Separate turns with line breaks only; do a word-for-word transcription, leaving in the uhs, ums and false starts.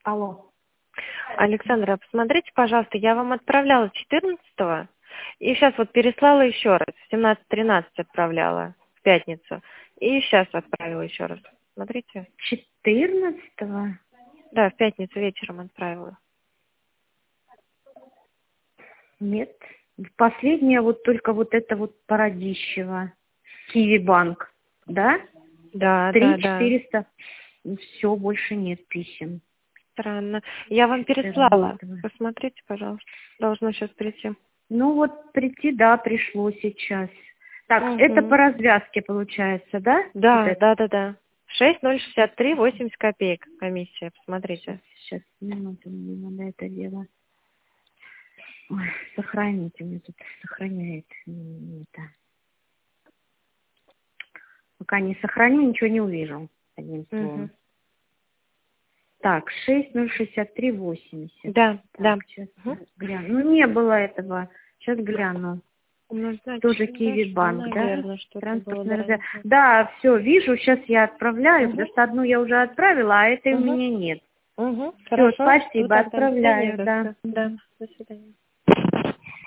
Алло.
Александра, посмотрите, пожалуйста, я вам отправляла четырнадцатого, и сейчас вот переслала еще раз. В семнадцать тринадцать отправляла, в пятницу. И сейчас отправила еще раз. Смотрите.
четырнадцатого?
Да, в пятницу вечером отправила.
Нет. Последняя вот только вот это вот Парадищева. Киви банк. Да?
Да,
Три
да, да.
четыреста. Все, больше нет писем.
Странно. Я вам переслала. Посмотрите, пожалуйста. Должно сейчас прийти.
Ну вот прийти, да, пришло сейчас. Так,
Угу.
это по развязке получается, да?
Да,
Вот
да, да, да. шесть ноль шестьдесят три восемьдесят копеек комиссия. Посмотрите.
Сейчас, минуту, мне надо это дело. Ой, сохраните, мне тут сохраняет это. Пока не сохраню, ничего не увижу, одним словом.
Угу.
Так, шесть ноль шестьдесят три восемьдесят.
Да,
так,
да.
Сейчас
Угу.
гляну. Ну, не было этого. Сейчас гляну.
Ну, значит,
Тоже
не
Киви
дошло,
банк, да?
наверное, что-то
Транспортная
было
развязка.
раньше.
Да, все, вижу, сейчас я отправляю,
Угу.
потому что одну я уже отправила, а этой у
Угу.
меня нет.
Угу.
Все,
Хорошо, жду
спасибо,
тогда. Да не
отправляю,
за
да.
что. Да, до свидания.